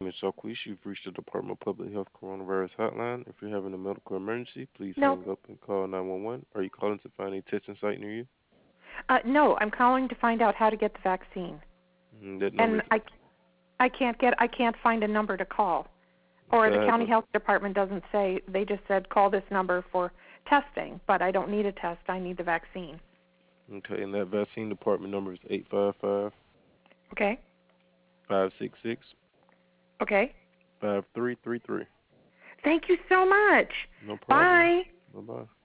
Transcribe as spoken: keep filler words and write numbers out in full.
is Shaquish. You've reached the Department of Public Health Coronavirus Hotline. If you're having a medical emergency, please No, hang up and call nine one one. Are you calling to find a testing site near you? uh, no, I'm calling to find out how to get the vaccine. Mm, that number And is I, I can't get, I can't find a number to call. Or okay. the I have county a health department doesn't say, they just said call this number for testing, but I don't need a test, I need the vaccine. okay, and that vaccine department number is eight five five, Okay? five six six, Okay? five three three three. Thank you so much. No problem. Bye. Bye bye.